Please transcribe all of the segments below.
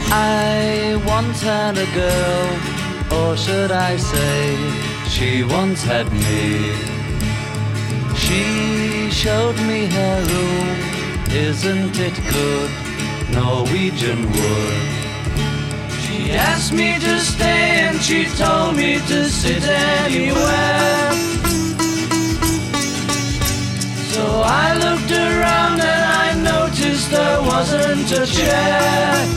I once had a girl, or should I say, she once had me. She showed me her room, isn't it good, Norwegian wood. She asked me to stay and she told me to sit anywhere. So I looked around and I noticed there wasn't a chair.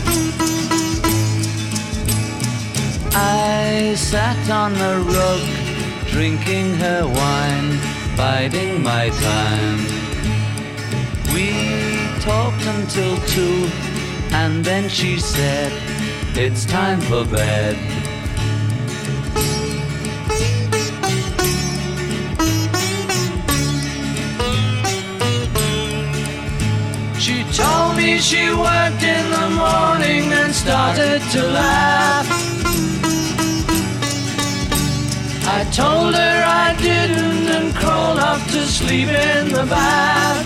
I sat on a rug, drinking her wine, biding my time. We talked until 2, and then she said, it's time for bed. She told me she worked in the morning and started to laugh. I told her I didn't and crawled off to sleep in the bath.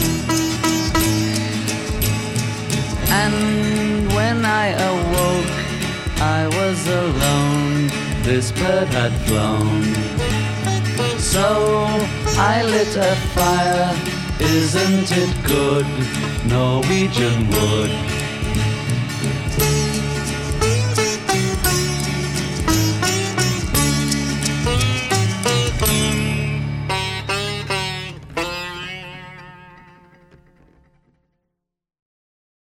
And when I awoke, I was alone, this bird had flown. So I lit a fire, isn't it good, Norwegian wood.